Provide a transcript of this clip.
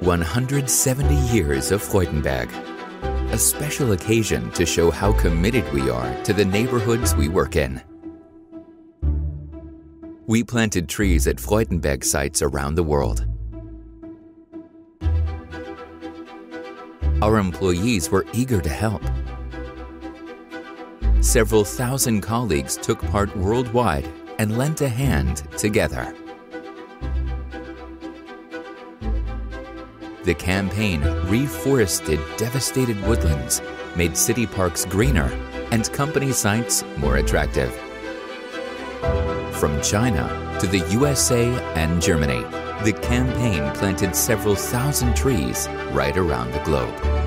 170 years of Freudenberg, a special occasion to show how committed we are to the neighborhoods we work in. We planted trees at Freudenberg sites around the world. Our employees were eager to help. Several thousand colleagues took part worldwide and lent a hand together. The campaign reforested devastated woodlands, made city parks greener, and company sites more attractive. From China to the USA and Germany, the campaign planted several thousand trees right around the globe.